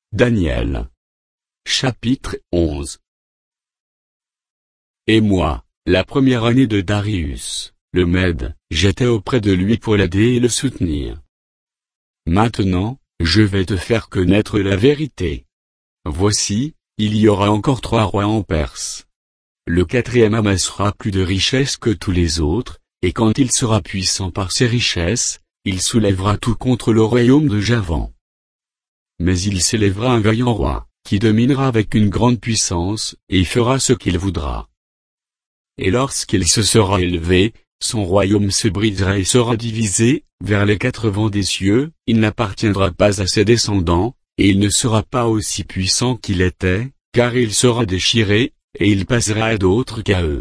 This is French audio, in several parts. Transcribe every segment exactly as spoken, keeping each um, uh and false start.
Daniel. Chapitre onze. Et moi, la première année de Darius, le Mède, j'étais auprès de lui pour l'aider et le soutenir. Maintenant, je vais te faire connaître la vérité. Voici, il y aura encore trois rois en Perse. Le quatrième amassera plus de richesses que tous les autres, et quand il sera puissant par ses richesses, il soulèvera tout contre le royaume de Javan. Mais il s'élèvera un vaillant roi, qui dominera avec une grande puissance, et fera ce qu'il voudra. Et lorsqu'il se sera élevé, son royaume se brisera et sera divisé, vers les quatre vents des cieux, il n'appartiendra pas à ses descendants, et il ne sera pas aussi puissant qu'il était, car il sera déchiré, et il passera à d'autres qu'à eux.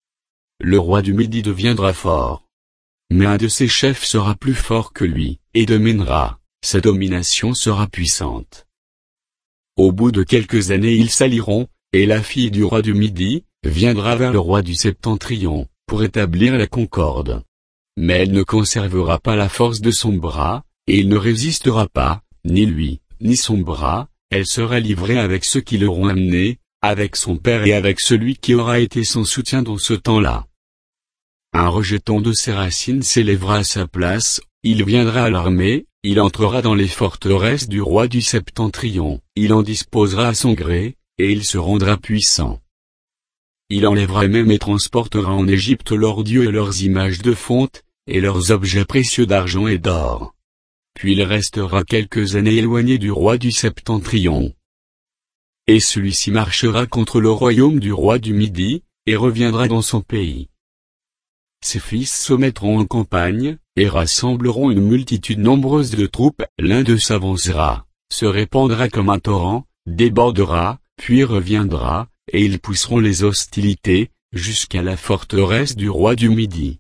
Le roi du Midi deviendra fort. Mais un de ses chefs sera plus fort que lui, et dominera, sa domination sera puissante. Au bout de quelques années ils s'allieront, et la fille du roi du Midi, viendra vers le roi du Septentrion, pour établir la concorde. Mais elle ne conservera pas la force de son bras, et il ne résistera pas, ni lui, ni son bras, elle sera livrée avec ceux qui l'auront amenée, avec son père et avec celui qui aura été son soutien dans ce temps-là. Un rejeton de ses racines s'élèvera à sa place, il viendra à l'armée, il entrera dans les forteresses du roi du Septentrion, il en disposera à son gré, et il se rendra puissant. Il enlèvera même et transportera en Égypte leurs dieux et leurs images de fonte, et leurs objets précieux d'argent et d'or. Puis il restera quelques années éloigné du roi du Septentrion. Et celui-ci marchera contre le royaume du roi du Midi, et reviendra dans son pays. Ses fils se mettront en campagne, et rassembleront une multitude nombreuse de troupes, l'un d'eux s'avancera, se répandra comme un torrent, débordera, puis reviendra, et ils pousseront les hostilités, jusqu'à la forteresse du roi du Midi.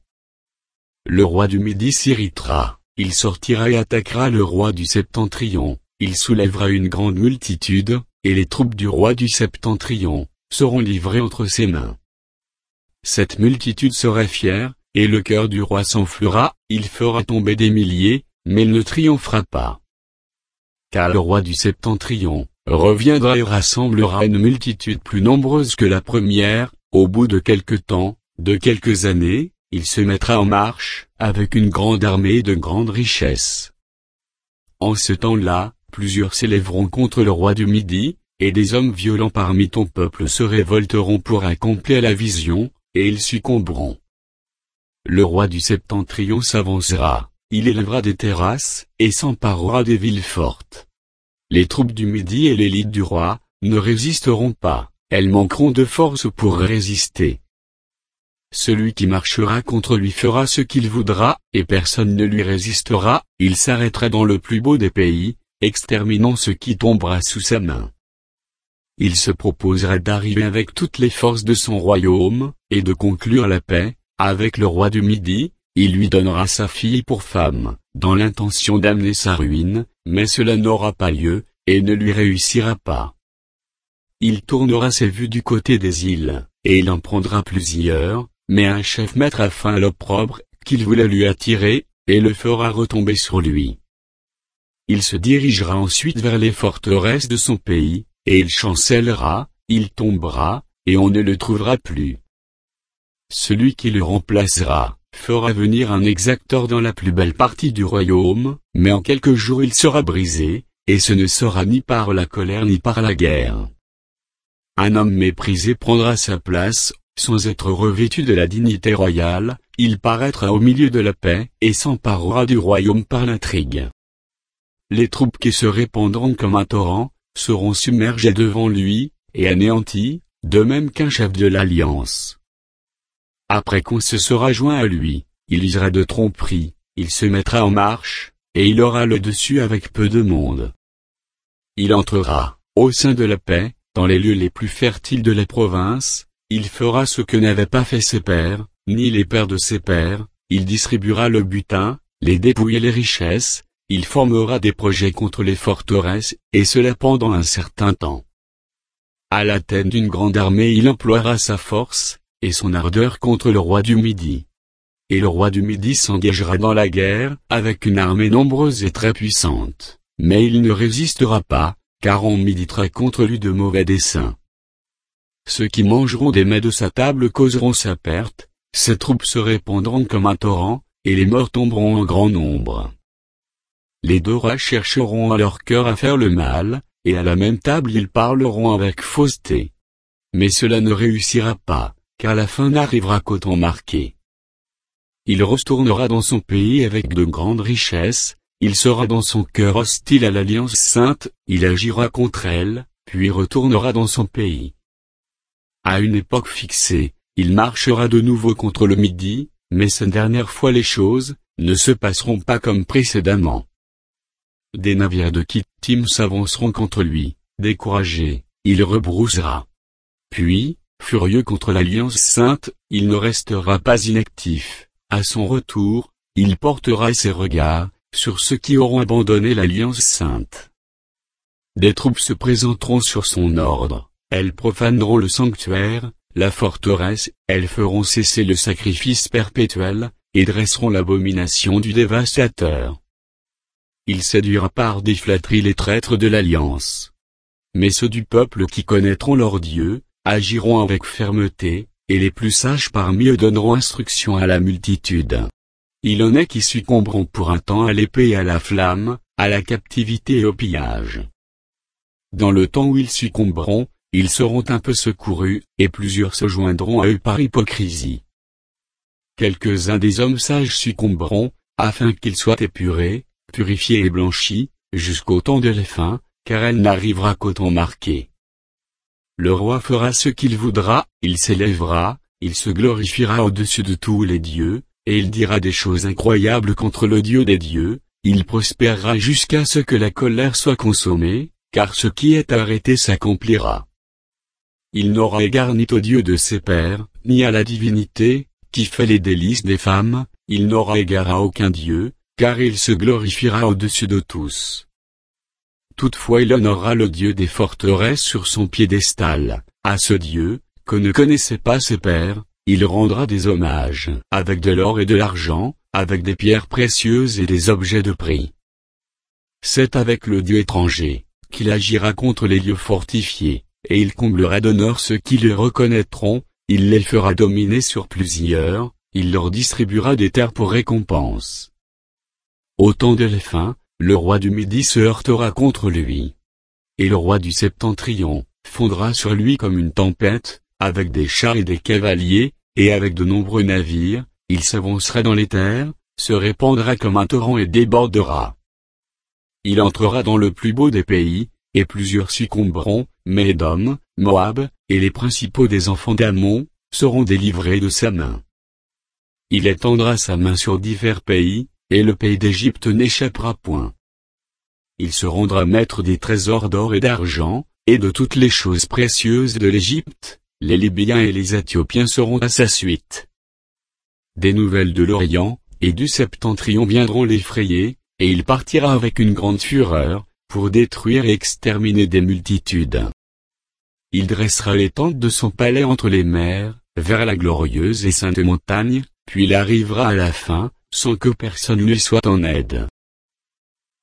Le roi du Midi s'irritera, il sortira et attaquera le roi du Septentrion, il soulèvera une grande multitude, et les troupes du roi du Septentrion, seront livrées entre ses mains. Cette multitude serait fière, et le cœur du roi s'enflera, il fera tomber des milliers, mais il ne triomphera pas. Car le roi du Septentrion, reviendra et rassemblera une multitude plus nombreuse que la première, au bout de quelque temps, de quelques années, il se mettra en marche, avec une grande armée et de grandes richesses. En ce temps-là, plusieurs s'élèveront contre le roi du Midi, et des hommes violents parmi ton peuple se révolteront pour accomplir la vision, et ils succomberont. Le roi du Septentrion s'avancera, il élèvera des terrasses, et s'emparera des villes fortes. Les troupes du Midi et l'élite du roi, ne résisteront pas, elles manqueront de force pour résister. Celui qui marchera contre lui fera ce qu'il voudra, et personne ne lui résistera, il s'arrêtera dans le plus beau des pays, exterminant ce qui tombera sous sa main. Il se proposera d'arriver avec toutes les forces de son royaume, et de conclure la paix, avec le roi du Midi, il lui donnera sa fille pour femme, dans l'intention d'amener sa ruine, mais cela n'aura pas lieu, et ne lui réussira pas. Il tournera ses vues du côté des îles, et il en prendra plusieurs, mais un chef mettra fin à l'opprobre, qu'il voulait lui attirer, et le fera retomber sur lui. Il se dirigera ensuite vers les forteresses de son pays, et il chancellera, il tombera, et on ne le trouvera plus. Celui qui le remplacera, fera venir un exacteur dans la plus belle partie du royaume, mais en quelques jours il sera brisé, et ce ne sera ni par la colère ni par la guerre. Un homme méprisé prendra sa place, sans être revêtu de la dignité royale, il paraîtra au milieu de la paix, et s'emparera du royaume par l'intrigue. Les troupes qui se répandront comme un torrent, seront submergées devant lui, et anéanties, de même qu'un chef de l'alliance. Après qu'on se sera joint à lui, il usera de tromperie, il se mettra en marche, et il aura le dessus avec peu de monde. Il entrera, au sein de la paix, dans les lieux les plus fertiles de la province, il fera ce que n'avaient pas fait ses pères, ni les pères de ses pères, il distribuera le butin, les dépouilles et les richesses, il formera des projets contre les forteresses, et cela pendant un certain temps. À la tête d'une grande armée il emploiera sa force, et son ardeur contre le roi du Midi. Et le roi du Midi s'engagera dans la guerre, avec une armée nombreuse et très puissante, mais il ne résistera pas, car on méditera contre lui de mauvais desseins. Ceux qui mangeront des mets de sa table causeront sa perte, ses troupes se répandront comme un torrent, et les morts tomberont en grand nombre. Les deux rois chercheront à leur cœur à faire le mal, et à la même table ils parleront avec fausseté. Mais cela ne réussira pas, car la fin n'arrivera qu'au temps marqué. Il retournera dans son pays avec de grandes richesses, il sera dans son cœur hostile à l'Alliance sainte, il agira contre elle, puis retournera dans son pays. À une époque fixée, il marchera de nouveau contre le Midi, mais cette dernière fois les choses ne se passeront pas comme précédemment. Des navires de Kittim s'avanceront contre lui, découragés, il rebroussera. Puis, furieux contre l'Alliance sainte, il ne restera pas inactif, à son retour, il portera ses regards sur ceux qui auront abandonné l'Alliance sainte. Des troupes se présenteront sur son ordre. Elles profaneront le sanctuaire, la forteresse, elles feront cesser le sacrifice perpétuel, et dresseront l'abomination du dévastateur. Il séduira par des flatteries les traîtres de l'alliance. Mais ceux du peuple qui connaîtront leur Dieu, agiront avec fermeté, et les plus sages parmi eux donneront instruction à la multitude. Il en est qui succomberont pour un temps à l'épée et à la flamme, à la captivité et au pillage. Dans le temps où ils succomberont, ils seront un peu secourus, et plusieurs se joindront à eux par hypocrisie. Quelques-uns des hommes sages succomberont, afin qu'ils soient épurés, purifiés et blanchis, jusqu'au temps de la fin, car elle n'arrivera qu'au temps marqué. Le roi fera ce qu'il voudra, il s'élèvera, il se glorifiera au-dessus de tous les dieux, et il dira des choses incroyables contre le Dieu des dieux, il prospérera jusqu'à ce que la colère soit consommée, car ce qui est arrêté s'accomplira. Il n'aura égard ni au Dieu de ses pères, ni à la divinité, qui fait les délices des femmes, il n'aura égard à aucun Dieu, car il se glorifiera au-dessus de tous. Toutefois il honorera le Dieu des forteresses sur son piédestal, à ce Dieu, que ne connaissaient pas ses pères, il rendra des hommages, avec de l'or et de l'argent, avec des pierres précieuses et des objets de prix. C'est avec le Dieu étranger, qu'il agira contre les lieux fortifiés, et il comblera d'honneur ceux qui le reconnaîtront, il les fera dominer sur plusieurs, il leur distribuera des terres pour récompense. Au temps de la fin, le roi du Midi se heurtera contre lui. Et le roi du Septentrion fondra sur lui comme une tempête, avec des chars et des cavaliers, et avec de nombreux navires, il s'avancera dans les terres, se répandra comme un torrent et débordera. Il entrera dans le plus beau des pays, et plusieurs succomberont, Médom, Moab, et les principaux des enfants d'Ammon, seront délivrés de sa main. Il étendra sa main sur divers pays, et le pays d'Égypte n'échappera point. Il se rendra maître des trésors d'or et d'argent, et de toutes les choses précieuses de l'Égypte, les Libyens et les Éthiopiens seront à sa suite. Des nouvelles de l'Orient, et du Septentrion viendront l'effrayer, et il partira avec une grande fureur, pour détruire et exterminer des multitudes. Il dressera les tentes de son palais entre les mers, vers la glorieuse et sainte montagne, puis il arrivera à la fin, sans que personne lui soit en aide.